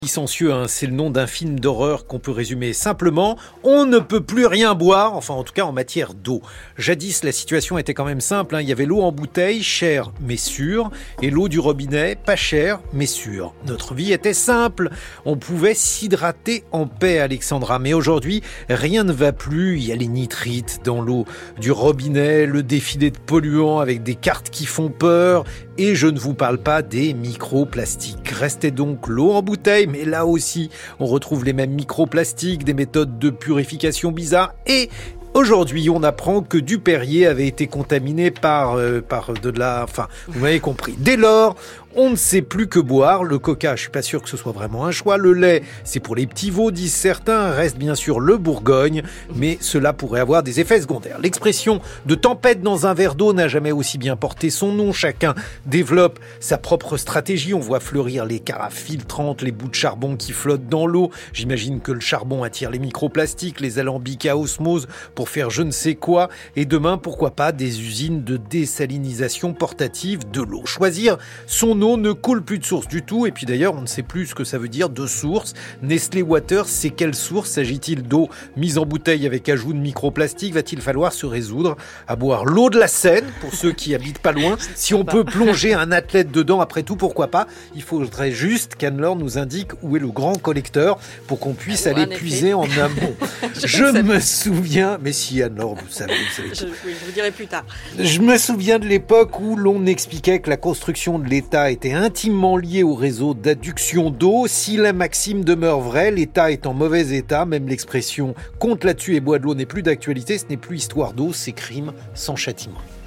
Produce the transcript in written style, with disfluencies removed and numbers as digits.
Licencieux, c'est le nom d'un film d'horreur qu'on peut résumer simplement. On ne peut plus rien boire, enfin en tout cas en matière d'eau. Jadis, la situation était quand même simple. Il y avait l'eau en bouteille, chère mais sûre, et l'eau du robinet, pas chère mais sûre. Notre vie était simple. On pouvait s'hydrater en paix, Alexandra. Mais aujourd'hui, rien ne va plus. Il y a les nitrites dans l'eau du robinet, le défilé de polluants avec des cartes qui font peur. Et je ne vous parle pas des microplastiques. Restait donc l'eau en bouteille, mais là aussi, on retrouve les mêmes microplastiques, des méthodes de purification bizarres et aujourd'hui, on apprend que du Perrier avait été contaminé par de la... Enfin, vous m'avez compris. Dès lors, on ne sait plus que boire. Le coca, je suis pas sûr que ce soit vraiment un choix. Le lait, c'est pour les petits veaux, disent certains. Reste bien sûr le Bourgogne, mais cela pourrait avoir des effets secondaires. L'expression de tempête dans un verre d'eau n'a jamais aussi bien porté son nom. Chacun développe sa propre stratégie. On voit fleurir les carafes filtrantes, les bouts de charbon qui flottent dans l'eau. J'imagine que le charbon attire les microplastiques, les alambics à osmose pour faire je ne sais quoi. Et demain, pourquoi pas des usines de désalinisation portative de l'eau. Choisir son eau ne coule plus de source du tout. Et puis d'ailleurs, on ne sait plus ce que ça veut dire de source. Nestlé Water, c'est quelle source? S'agit-il d'eau mise en bouteille avec ajout de microplastiques? Va-t-il falloir se résoudre à boire l'eau de la Seine, pour ceux qui habitent pas loin? Si on peut plonger un athlète dedans, après tout, pourquoi pas? Il faudrait juste qu'Anne-Laure nous indique où est le grand collecteur pour qu'on puisse aller puiser en amont. Je me souviens, mais si Anne-Laure, vous savez. Je vous dirai plus tard. Je me souviens de l'époque où l'on expliquait que la construction de l'État était intimement liée au réseau d'adduction d'eau. Si la maxime demeure vraie, l'État est en mauvais état. Même l'expression « compte là-dessus et bois de l'eau » n'est plus d'actualité. Ce n'est plus histoire d'eau, c'est crime sans châtiment.